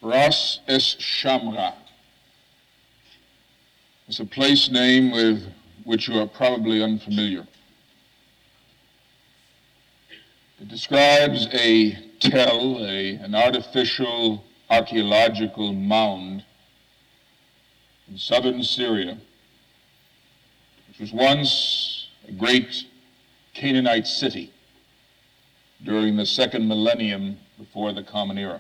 Ras Es Shamra. It's a place name with which you are probably unfamiliar. It describes a tell, an artificial archaeological mound in southern Syria, which was once a great Canaanite city during the second millennium before the Common Era.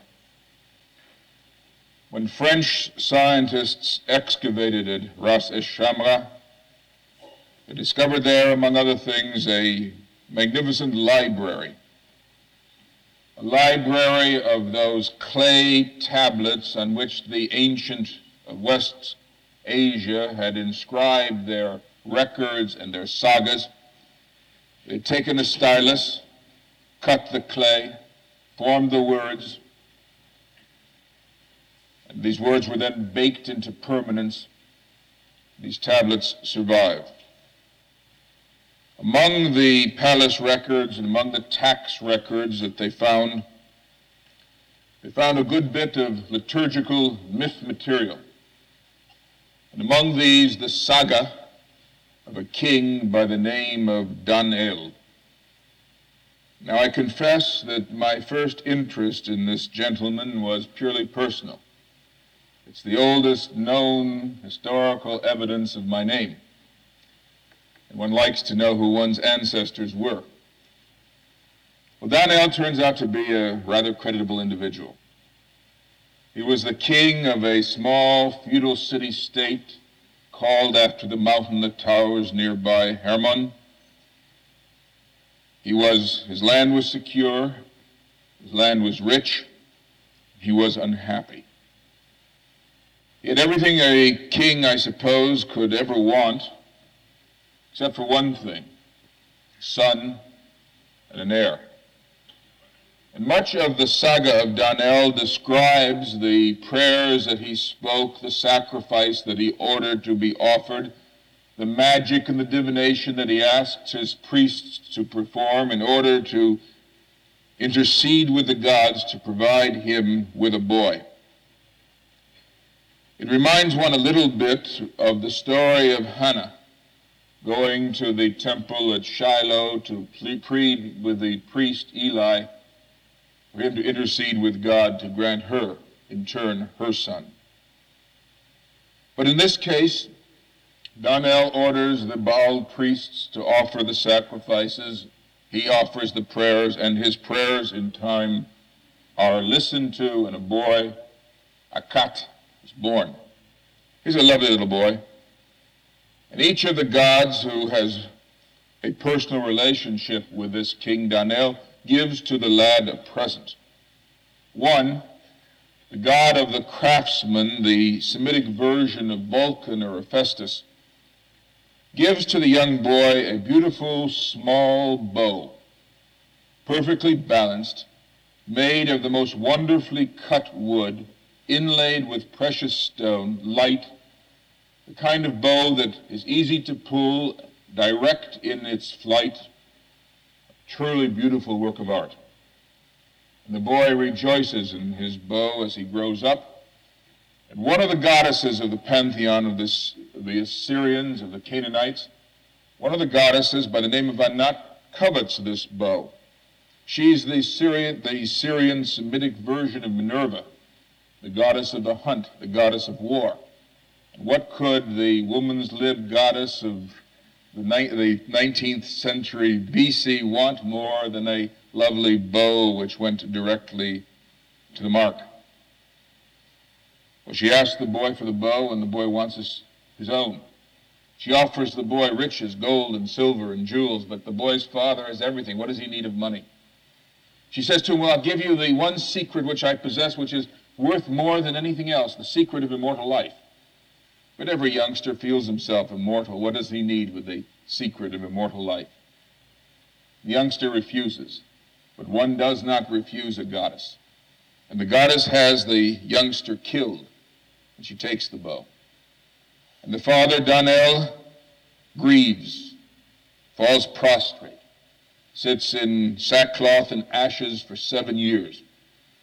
When French scientists excavated at Ras Es Shamra, they discovered there, among other things, a magnificent library. A library of those clay tablets on which the ancient West Asia had inscribed their records and their sagas. They'd taken a stylus, cut the clay, formed the words, and these words were then baked into permanence. These tablets survived. Among the palace records and among the tax records that they found a good bit of liturgical myth material. And among these, the saga of a king by the name of Dan-el. Now, I confess that my first interest in this gentleman was purely personal. It's the oldest known historical evidence of my name. And one likes to know who one's ancestors were. Well, Dan-el turns out to be a rather creditable individual. He was the king of a small feudal city-state called after the mountain that towers nearby, Hermon. His land was secure, his land was rich, he was unhappy. He had everything a king, I suppose, could ever want, except for one thing: a son and an heir. And much of the saga of Dan-el describes the prayers that he spoke, the sacrifice that he ordered to be offered, the magic and the divination that he asked his priests to perform in order to intercede with the gods to provide him with a boy. It reminds one a little bit of the story of Hannah going to the temple at Shiloh to plead with the priest Eli for him to intercede with God to grant her, in turn, her son. But in this case, Dan-el orders the Baal priests to offer the sacrifices. He offers the prayers, and his prayers in time are listened to, and a boy, Akat, is born. He's a lovely little boy. And each of the gods who has a personal relationship with this King Dan-el gives to the lad a present. One, the god of the craftsman, the Semitic version of Vulcan or Hephaestus, gives to the young boy a beautiful small bow, perfectly balanced, made of the most wonderfully cut wood, inlaid with precious stone, light, the kind of bow that is easy to pull, direct in its flight, a truly beautiful work of art. And the boy rejoices in his bow as he grows up. And one of the goddesses of the pantheon of the Assyrians, of the Canaanites, one of the goddesses by the name of Anat covets this bow. She's the Syrian Semitic version of Minerva, the goddess of the hunt, the goddess of war. And what could the woman's lib goddess of the 19th century BC want more than a lovely bow which went directly to the mark? Well, she asks the boy for the bow, and the boy wants his own. She offers the boy riches, gold and silver and jewels, but the boy's father has everything. What does he need of money? She says to him, well, I'll give you the one secret which I possess, which is worth more than anything else, the secret of immortal life. But every youngster feels himself immortal. What does he need with the secret of immortal life? The youngster refuses, but one does not refuse a goddess. And the goddess has the youngster killed, and she takes the bow. And the father, Dan-el, grieves, falls prostrate, sits in sackcloth and ashes for 7 years.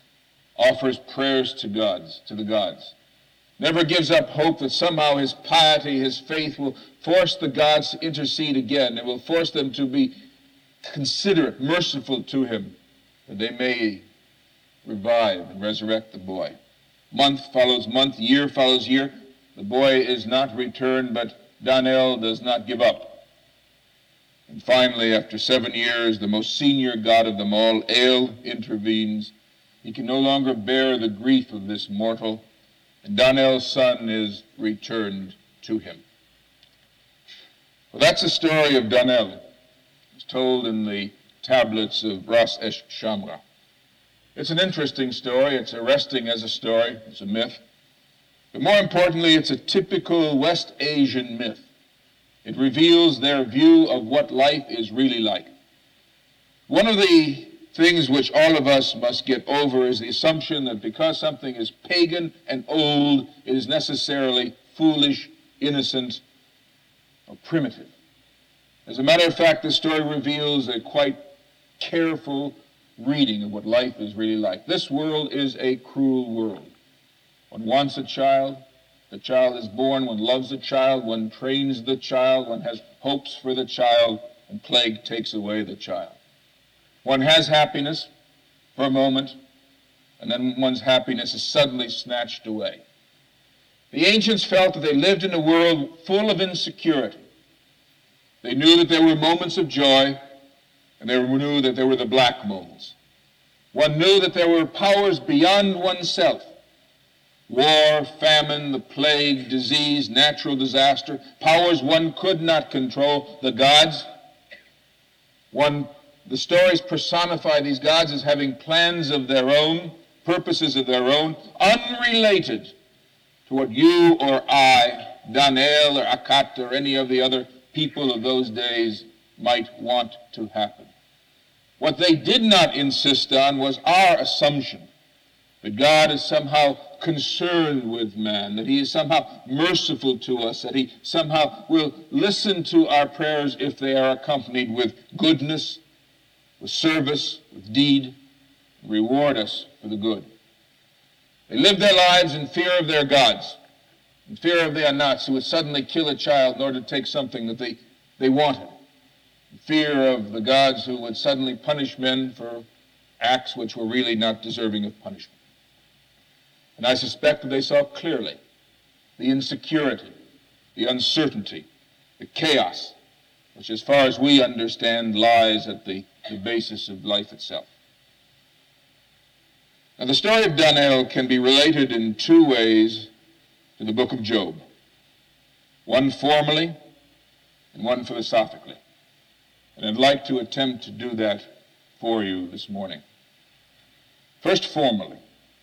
offers prayers to the gods. Never gives up hope that somehow his piety, his faith will force the gods to intercede again. It will force them to be considerate, merciful to him, that they may revive and resurrect the boy. Month follows month, year follows year. The boy is not returned, but Daniel does not give up. And finally, after 7 years, the most senior god of them all, El, intervenes. He can no longer bear the grief of this mortal, and Daniel's son is returned to him. Well, that's the story of Daniel. It's told in the tablets of Ras Esh Shamra. It's an interesting story. It's arresting as a story. It's a myth. But more importantly, it's a typical West Asian myth. It reveals their view of what life is really like. One of the things which all of us must get over is the assumption that because something is pagan and old, it is necessarily foolish, innocent, or primitive. As a matter of fact, this story reveals a quite careful reading of what life is really like. This world is a cruel world. One wants a child, the child is born, one loves the child, one trains the child, one has hopes for the child, and plague takes away the child. One has happiness for a moment, and then one's happiness is suddenly snatched away. The ancients felt that they lived in a world full of insecurity. They knew that there were moments of joy, and they knew that there were the black moments. One knew that there were powers beyond oneself. War, famine, the plague, disease, natural disaster, powers one could not control, the gods. The stories personify these gods as having plans of their own, purposes of their own, unrelated to what you or I, Daniel or Akat or any of the other people of those days might want to happen. What they did not insist on was our assumption that God is somehow concerned with man, that he is somehow merciful to us, that he somehow will listen to our prayers if they are accompanied with goodness, with service, with deed, and reward us for the good. They lived their lives in fear of their gods, in fear of the Anats who would suddenly kill a child in order to take something that they wanted, in fear of the gods who would suddenly punish men for acts which were really not deserving of punishment. And I suspect that they saw clearly the insecurity, the uncertainty, the chaos, which as far as we understand lies at the basis of life itself. Now the story of Daniel can be related in two ways to the book of Job. One formally and one philosophically. And I'd like to attempt to do that for you this morning. First, formally.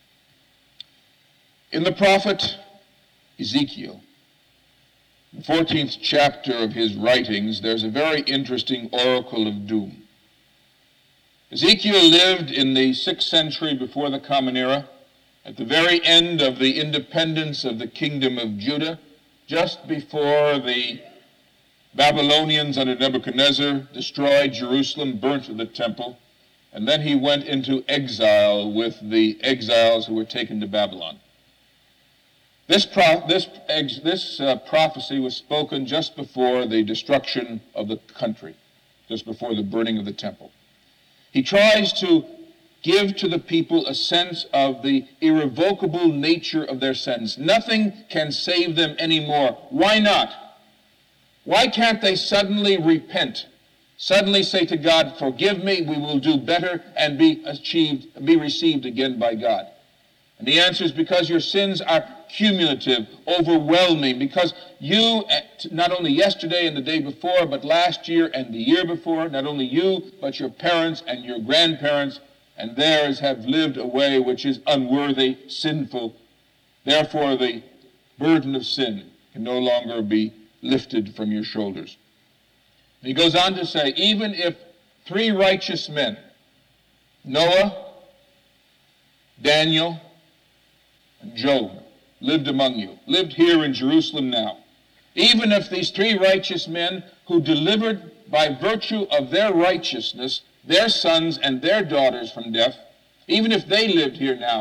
In the prophet Ezekiel, the 14th chapter of his writings, there's a very interesting oracle of doom. Ezekiel lived in the 6th century before the Common Era, at the very end of the independence of the kingdom of Judah, just before the Babylonians under Nebuchadnezzar destroyed Jerusalem, burnt the temple, and then he went into exile with the exiles who were taken to Babylon. This prophecy was spoken just before the destruction of the country, just before the burning of the temple. He tries to give to the people a sense of the irrevocable nature of their sins. Nothing can save them anymore. Why not? Why can't they suddenly repent? Suddenly say to God, forgive me, we will do better, and be received again by God. And the answer is because your sins are cumulative, overwhelming, because you, not only yesterday and the day before, but last year and the year before, not only you, but your parents and your grandparents and theirs have lived a way which is unworthy, sinful. Therefore, the burden of sin can no longer be lifted from your shoulders. He goes on to say, even if 3 righteous men, Noah, Daniel, and Job, lived among you, lived here in Jerusalem now, even if these 3 righteous men who delivered by virtue of their righteousness their sons and their daughters from death, even if they lived here now,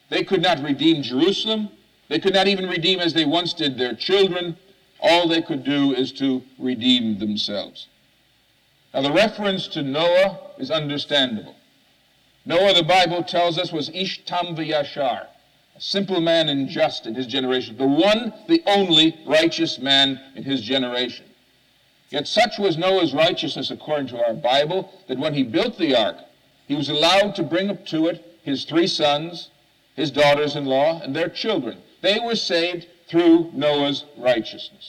They could not redeem Jerusalem. They could not even redeem, as they once did, their children. All they could do is to redeem themselves. Now, the reference to Noah is understandable. Noah, the Bible tells us, was Ish Tam V'Yashar, a simple man and just in his generation, the one, the only righteous man in his generation. Yet such was Noah's righteousness, according to our Bible, that when he built the ark, he was allowed to bring up to it his 3 sons, his daughters-in-law, and their children. They were saved through Noah's righteousness.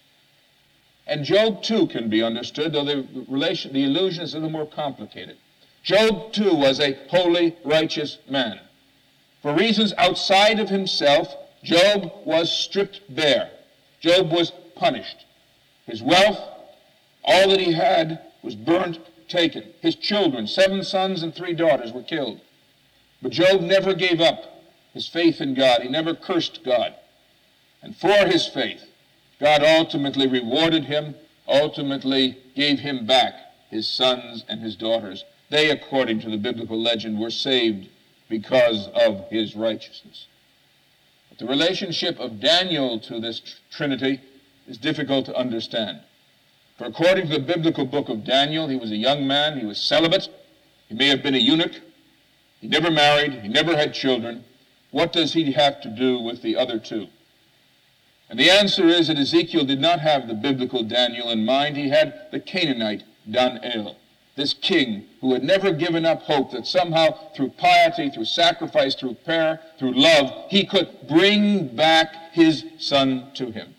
And Job, too, can be understood, though the illusion is a little more complicated. Job, too, was a holy, righteous man. For reasons outside of himself, Job was stripped bare. Job was punished. His wealth, all that he had, was burnt, taken. His children, 7 sons and 3 daughters, were killed. But Job never gave up his faith in God. He never cursed God. And for his faith, God ultimately rewarded him, ultimately gave him back his sons and his daughters. They, according to the biblical legend, were saved because of his righteousness. But the relationship of Daniel to this Trinity is difficult to understand. For according to the biblical book of Daniel, he was a young man, he was celibate, he may have been a eunuch, he never married, he never had children. What does he have to do with the other 2? And the answer is that Ezekiel did not have the biblical Daniel in mind. He had the Canaanite Daniel, this king who had never given up hope that somehow through piety, through sacrifice, through prayer, through love, he could bring back his son to him.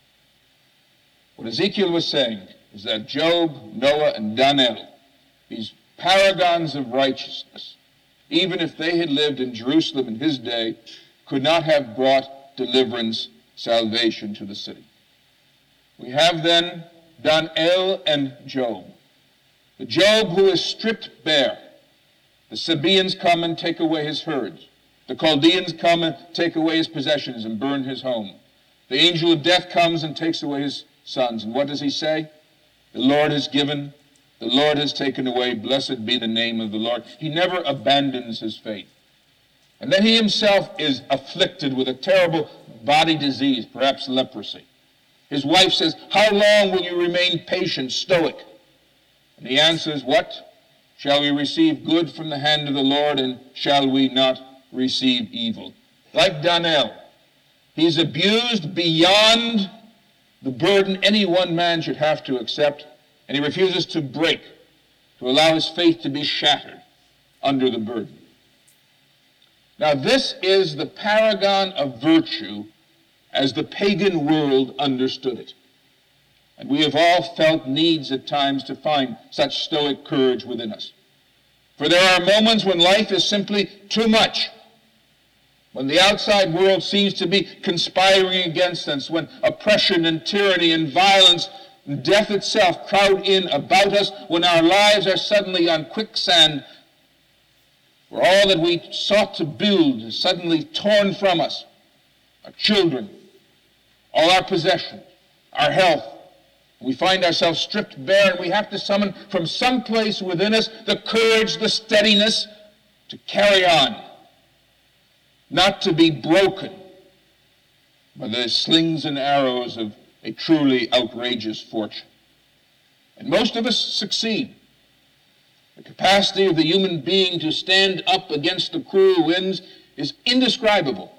What Ezekiel was saying is that Job, Noah, and Daniel, these paragons of righteousness, even if they had lived in Jerusalem in his day, could not have brought deliverance, salvation to the city. We have then Daniel and Job. The Job who is stripped bare. The Sabaeans come and take away his herds. The Chaldeans come and take away his possessions and burn his home. The angel of death comes and takes away his sons. And what does he say? The Lord has given, the Lord has taken away, blessed be the name of the Lord. He never abandons his faith. And then he himself is afflicted with a terrible body disease, perhaps leprosy. His wife says, how long will you remain patient, stoic? And he answers, what? Shall we receive good from the hand of the Lord, and shall we not receive evil? Like Daniel, he's abused beyond the burden any one man should have to accept, and he refuses to break, to allow his faith to be shattered under the burden. Now, this is the paragon of virtue as the pagan world understood it. And we have all felt needs at times to find such stoic courage within us. For there are moments when life is simply too much, when the outside world seems to be conspiring against us, when oppression and tyranny and violence and death itself crowd in about us, when our lives are suddenly on quicksand, where all that we sought to build is suddenly torn from us, our children, all our possessions, our health. We find ourselves stripped bare, and we have to summon from some place within us the courage, the steadiness to carry on, not to be broken by the slings and arrows of a truly outrageous fortune. And most of us succeed. The capacity of the human being to stand up against the cruel winds is indescribable.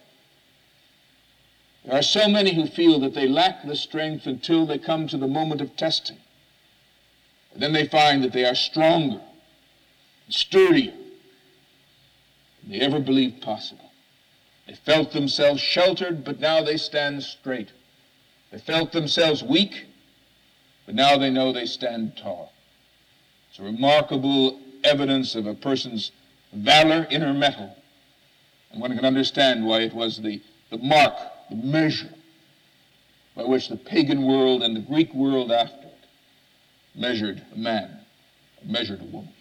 There are so many who feel that they lack the strength until they come to the moment of testing. And then they find that they are stronger, and sturdier than they ever believed possible. They felt themselves sheltered, but now they stand straight. They felt themselves weak, but now they know they stand tall. It's a remarkable evidence of a person's valor, inner mettle. And one can understand why it was the mark, the measure by which the pagan world and the Greek world after it measured a man, measured a woman.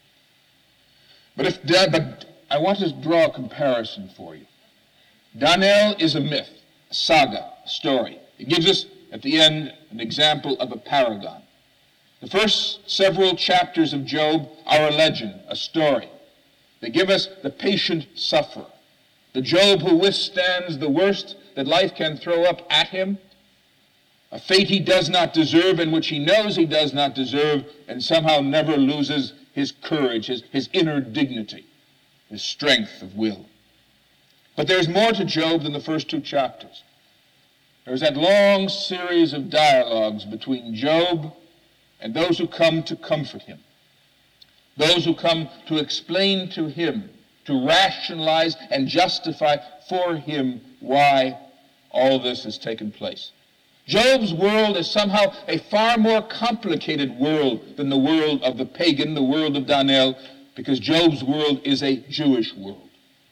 But I want to draw a comparison for you. Daniel is a myth, a saga, a story. It gives us, at the end, an example of a paragon. The first several chapters of Job are a legend, a story. They give us the patient sufferer, The Job who withstands the worst that life can throw up at him, a fate he does not deserve and which he knows he does not deserve, and somehow never loses his courage, his inner dignity, his strength of will. But there's more to Job than the first 2 chapters. There's that long series of dialogues between Job and those who come to comfort him, those who come to explain to him, to rationalize and justify for him why all this has taken place. Job's world is somehow a far more complicated world than the world of the pagan, the world of Daniel, because Job's world is a Jewish world.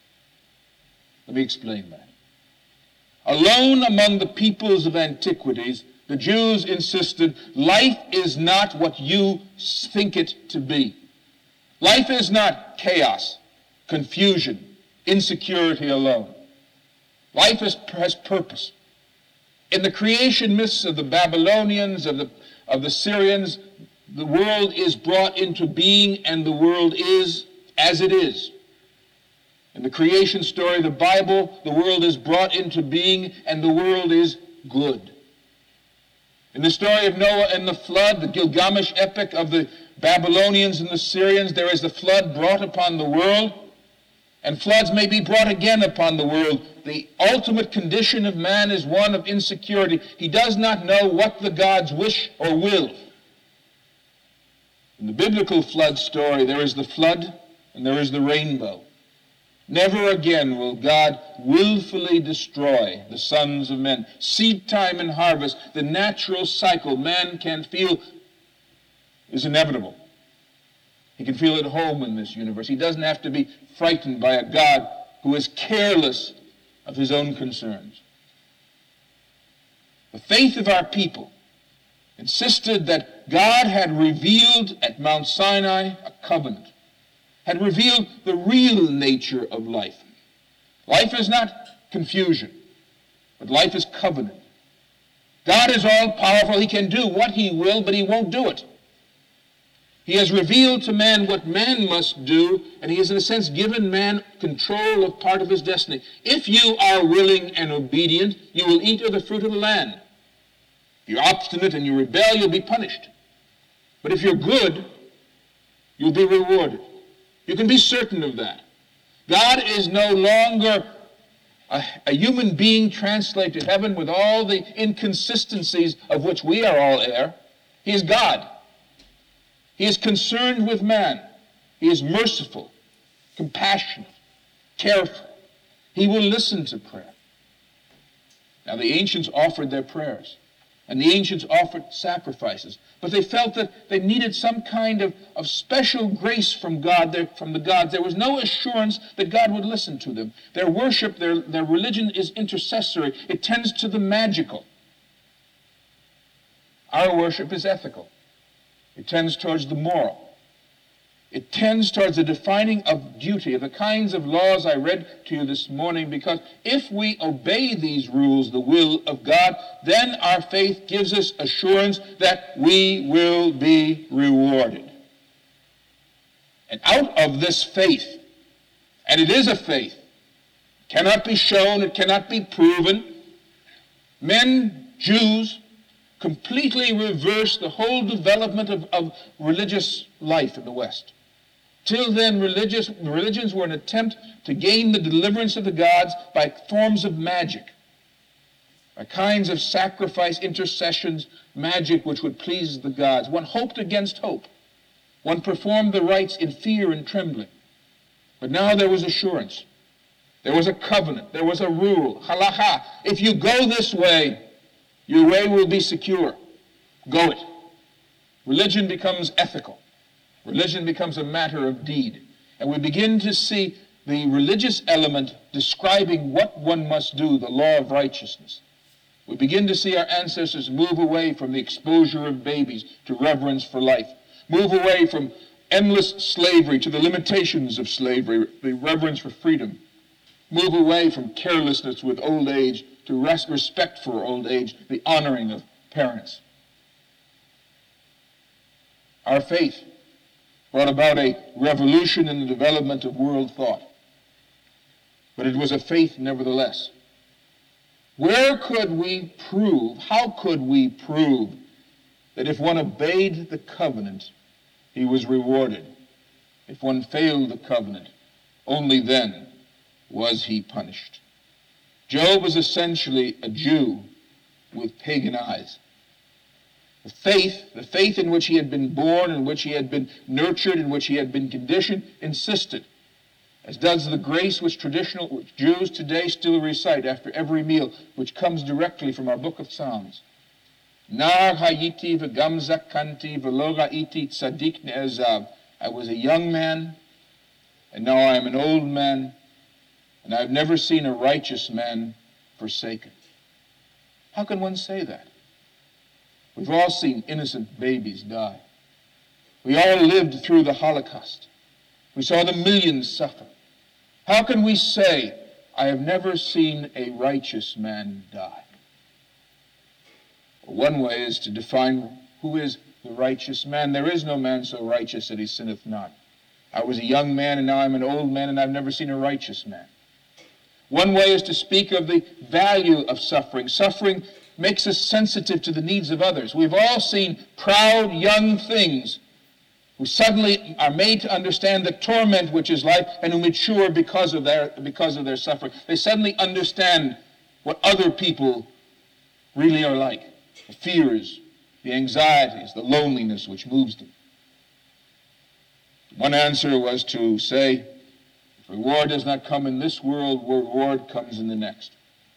Let me explain that. Alone among the peoples of antiquities, the Jews insisted life is not what you think it to be. Life is not chaos, confusion, insecurity alone. Life has purpose. In the creation myths of the Babylonians, of the Syrians, the world is brought into being and the world is as it is. In the creation story of the Bible, the world is brought into being and the world is good. In the story of Noah and the flood, the Gilgamesh epic of the Babylonians and the Syrians, there is the flood brought upon the world, and floods may be brought again upon the world. The ultimate condition of man is one of insecurity. He does not know what the gods wish or will. In the biblical flood story, there is the flood and there is the rainbow. Never again will God willfully destroy the sons of men. Seed time and harvest, the natural cycle man can feel is inevitable. He can feel at home in this universe. He doesn't have to be frightened by a God who is careless of his own concerns. The faith of our people insisted that God had revealed at Mount Sinai a covenant, had revealed the real nature of life. Life is not confusion, but life is covenant. God is all-powerful. He can do what he will, but he won't do it. He has revealed to man what man must do, and he has, in a sense, given man control of part of his destiny. If you are willing and obedient, you will eat of the fruit of the land. If you're obstinate and you rebel, you'll be punished. But if you're good, you'll be rewarded. You can be certain of that. God is no longer a human being translated to heaven with all the inconsistencies of which we are all heir. He is God. He is concerned with man. He is merciful, compassionate, careful. He will listen to prayer. Now, the ancients offered their prayers, and the ancients offered sacrifices, but they felt that they needed some kind of special grace from God, from the gods. There was no assurance that God would listen to them. Their worship, their religion is intercessory. It tends to the magical. Our worship is ethical. It tends towards the moral. It tends towards the defining of duty, of the kinds of laws I read to you this morning, because if we obey these rules, the will of God, then our faith gives us assurance that we will be rewarded. And out of this faith, and it is a faith, it cannot be shown, it cannot be proven, men, Jews, completely reversed the whole development of religious life in the West. Till then, religions were an attempt to gain the deliverance of the gods by forms of magic, by kinds of sacrifice, intercessions, magic which would please the gods. One hoped against hope. One performed the rites in fear and trembling. But now there was assurance. There was a covenant. There was a rule. Halacha. If you go this way, your way will be secure. Go it. Religion becomes ethical. Religion becomes a matter of deed. And we begin to see the religious element describing what one must do, the law of righteousness. We begin to see our ancestors move away from the exposure of babies to reverence for life, move away from endless slavery to the limitations of slavery, the reverence for freedom, move away from carelessness with old age to respect for old age, the honoring of parents. Our faith brought about a revolution in the development of world thought. but it was a faith nevertheless. How could we prove that if one obeyed the covenant, he was rewarded? If one failed the covenant, only then was he punished. Job was essentially a Jew with pagan eyes. The faith in which he had been born, in which he had been nurtured, in which he had been conditioned, insisted, as does the grace which traditional Jews today still recite after every meal, which comes directly from our book of Psalms. Nar hayiti v'gam zakanti v'lo ra'iti tzadik ne'ezav. I was a young man, and now I am an old man, and I have never seen a righteous man forsaken. How can one say that? We've all seen innocent babies die. We all lived through the Holocaust. We saw the millions suffer. How can we say, I have never seen a righteous man die? Well, one way is to define who is the righteous man. There is no man so righteous that he sinneth not. I was a young man, and now I'm an old man, and I've never seen a righteous man. One way is to speak of the value of suffering. Suffering makes us sensitive to the needs of others. We've all seen proud young things who suddenly are made to understand the torment which is life, and who mature because of their suffering. They suddenly understand what other people really are like, the fears, the anxieties, the loneliness which moves them. One answer was to say, if reward does not come in this world, reward comes in the next.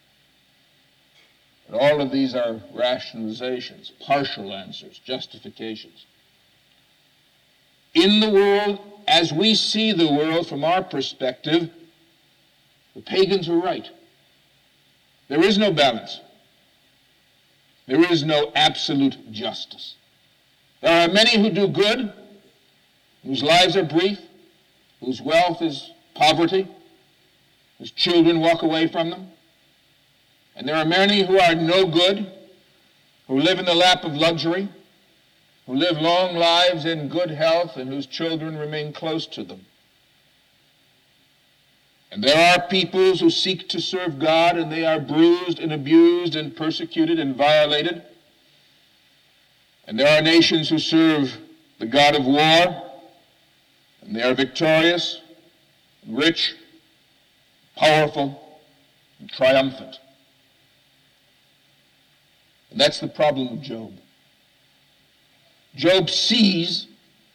But all of these are rationalizations, partial answers, justifications. In the world, as we see the world from our perspective, the pagans were right. There is no balance. There is no absolute justice. There are many who do good, whose lives are brief, whose wealth is poverty, whose children walk away from them. And there are many who are no good, who live in the lap of luxury, who live long lives in good health, and whose children remain close to them. And there are peoples who seek to serve God, and they are bruised and abused and persecuted and violated. And there are nations who serve the God of war, and they are victorious, rich, powerful, and triumphant. And that's the problem of Job. Job sees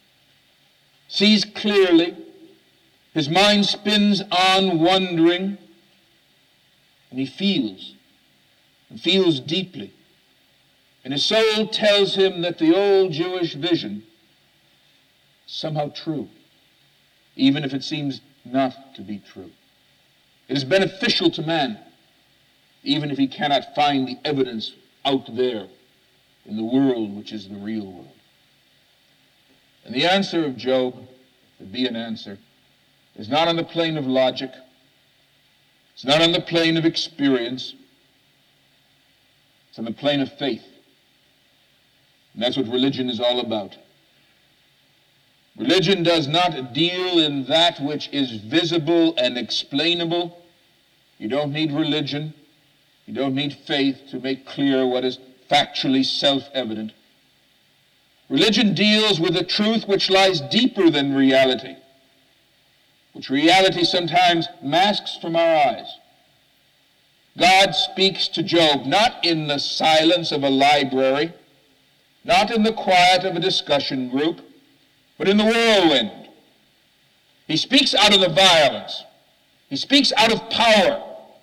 clearly. His mind spins on wondering, and he feels deeply. And his soul tells him that the old Jewish vision is somehow true, even if it seems not to be true. It is beneficial to man, even if he cannot find the evidence out there in the world which is the real world. And the answer of Job, to be an answer, is not on the plane of logic. It's not on the plane of experience. It's on the plane of faith. And that's what religion is all about. Religion does not deal in that which is visible and explainable. You don't need religion. You don't need faith to make clear what is factually self-evident. Religion deals with a truth which lies deeper than reality, which reality sometimes masks from our eyes. God speaks to Job not in the silence of a library, not in the quiet of a discussion group, but in the whirlwind. He speaks out of the violence. He speaks out of power.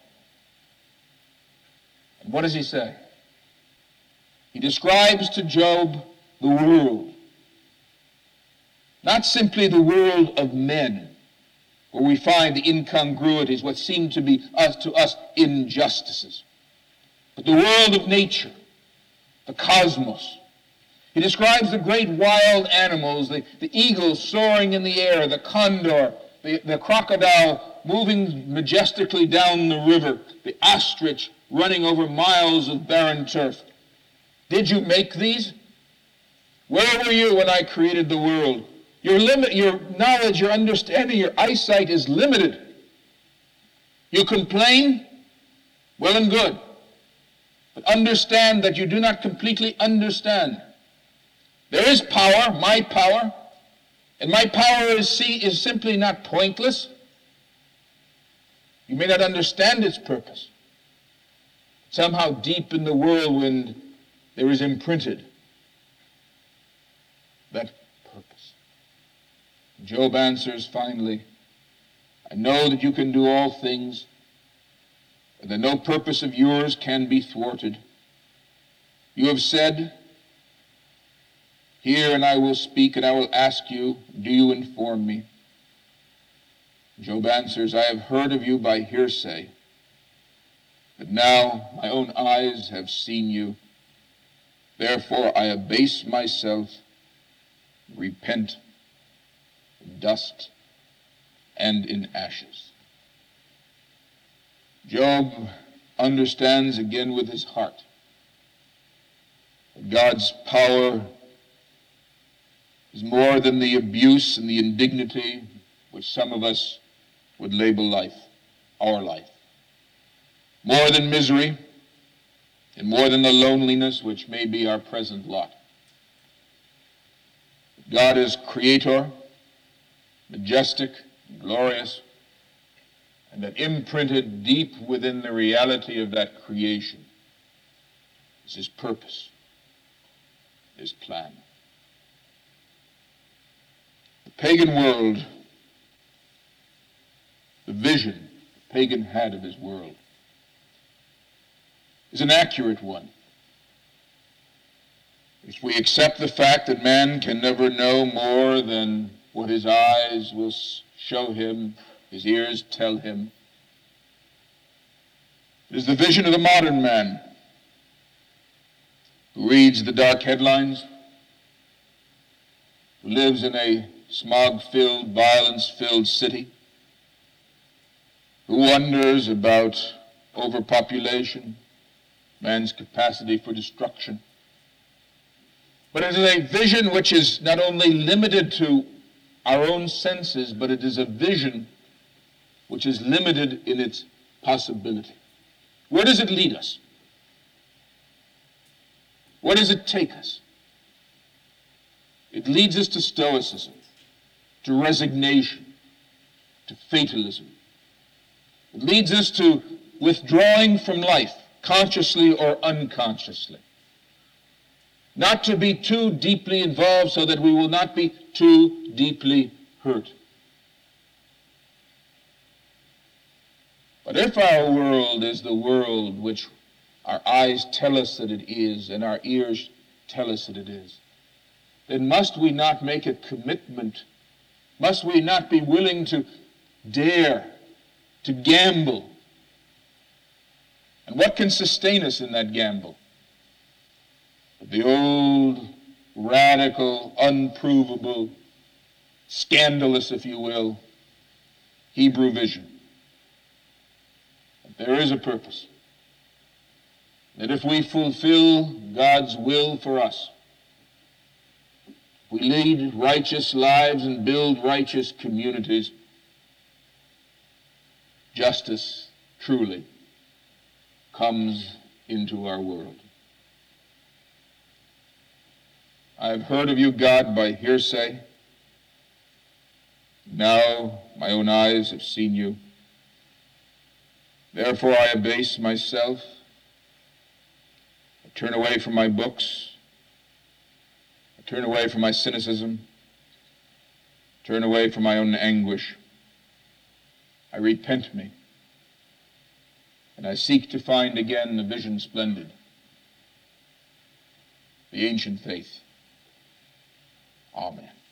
And what does he say? He describes to Job the world, not simply the world of men, where we find the incongruities, what seem to be to us injustices, but the world of nature, the cosmos. He describes the great wild animals, the eagle soaring in the air, the condor, the crocodile moving majestically down the river, the ostrich running over miles of barren turf. Did you make these? Where were you when I created the world? Your knowledge, your understanding, your eyesight is limited. You complain, well and good. But understand that you do not completely understand. There is power, and my power is simply not pointless. You may not understand its purpose. Somehow deep in the whirlwind there is imprinted that purpose. Job answers finally, I know that you can do all things, and that no purpose of yours can be thwarted. You have said, hear and I will speak, and I will ask you, do you inform me? Job answers, I have heard of you by hearsay, but now my own eyes have seen you. Therefore I abase myself, repent in dust and in ashes. Job understands again with his heart that God's power is more than the abuse and the indignity which some of us would label life, our life. More than misery, and more than the loneliness which may be our present lot. God is creator, majestic, glorious, and that imprinted deep within the reality of that creation is his purpose, his plan. The pagan world, the vision the pagan had of his world, is an accurate one. If we accept the fact that man can never know more than what his eyes will show him, his ears tell him, it is the vision of the modern man who reads the dark headlines, who lives in a smog-filled, violence-filled city, who wonders about overpopulation, man's capacity for destruction. But it is a vision which is not only limited to our own senses, but it is a vision which is limited in its possibility. Where does it lead us? Where does it take us? It leads us to stoicism, to resignation, to fatalism. It leads us to withdrawing from life, consciously or unconsciously. Not to be too deeply involved so that we will not be too deeply hurt. But if our world is the world which our eyes tell us that it is and our ears tell us that it is, then must we not make a commitment? Must we not be willing to dare, to gamble? And what can sustain us in that gamble? The old, radical, unprovable, scandalous, if you will, Hebrew vision. That there is a purpose. That if we fulfill God's will for us, we lead righteous lives and build righteous communities, justice truly comes into our world. I have heard of you, God, by hearsay. Now my own eyes have seen you. Therefore I abase myself. I turn away from my books. I turn away from my cynicism. I turn away from my own anguish. I repent me. And I seek to find again the vision splendid, the ancient faith. Amen.